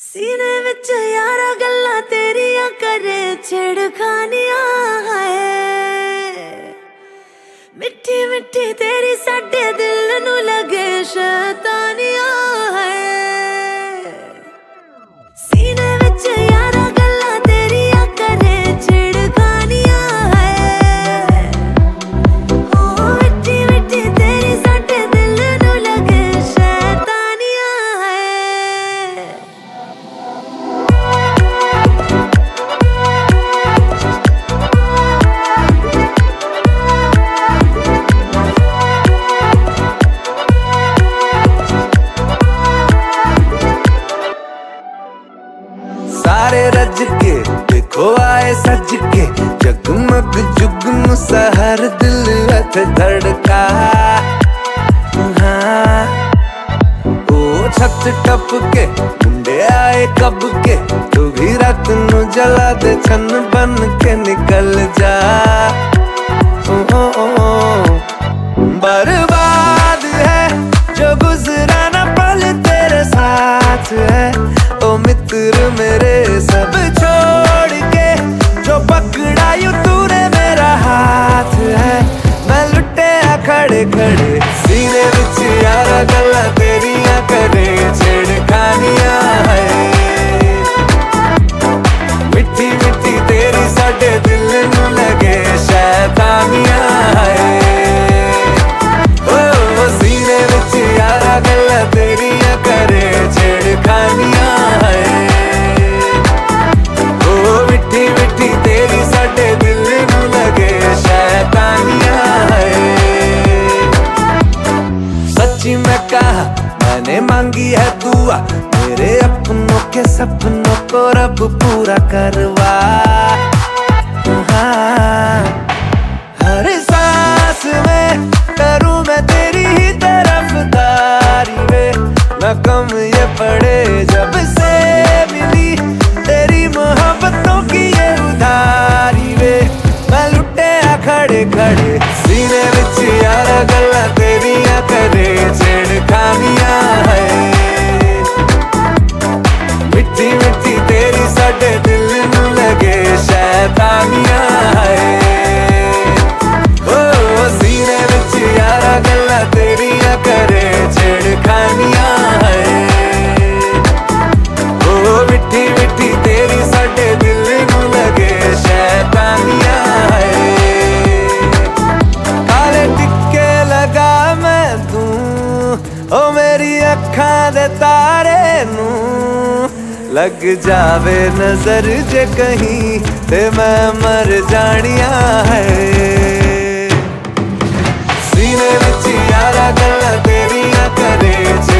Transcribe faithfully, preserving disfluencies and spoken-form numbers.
सीने विच यारा गल्ला तेरिया करे छिड़खानियां है। मिठी मिठी तेरी साडे दिल नू लगे शैतानियां है। सीने विच यारा गल्ला तेरिया करे छिड़खानियां है। ओ मिठी मिठी तेरी साडे दिल नू लगे शैतानियां है। सारे रज के देखो आए सज के, जगमग जुगनू सहर दिल हथ धड़का। हाँ ओ छत टप के मुंडे आए कब के, तू भी रात नू जला दे छन बन के निकल जा। ओ, ओ, ओ, बर्बाद है जो गुजरा ना पल तेरे साथ है। ओ मित्र मेरे सब छोड़ के जो पकड़ा यूं तूने मेरा हाथ है। मैं लुटे खड़े खड़े सीने विच यारा गल्ला तेरिया करे छिड़खानियां है। मिठी मिठी तेरी साडे दिल नू लगे शैतानियां है। ओ सीने विच यारा गल्ला तेरिया करे छिड़खानियां है। ओ मिठी मिठी तेरी साडे दिल नू लगे शैतानियां है। सच्ची मैं कहा मैंने मांगी है दुआ, मेरे अपनों के सपनों को रब पूरा करवा। हाँ, हर सांस में करूं मैं तेरी ही तरफदारी वे। न कम ये पड़े जब से मिली तेरी मोहब्बतों की ये उधारी वे। मैं लुटे खड़े खड़े सीने विच यारा गल्ला तेरिया करे छिड़खानियां है। मिठी मिठी तेरी साडे दिल नू लगे शैतानियां है। ओ सीने विच यारा गल्ला तेरिया करे छिड़खानियां है। ओ मिठी मिठी तेरी साडे दिल नू लगे शैतानियां है। काले टिक्के लगा मैं तू ओ मेरी अखां दे तारे नू, लग जावे नजर जे कहीं ते मैं मर जानिया है। सीने विच यारा गल्ला तेरिया करे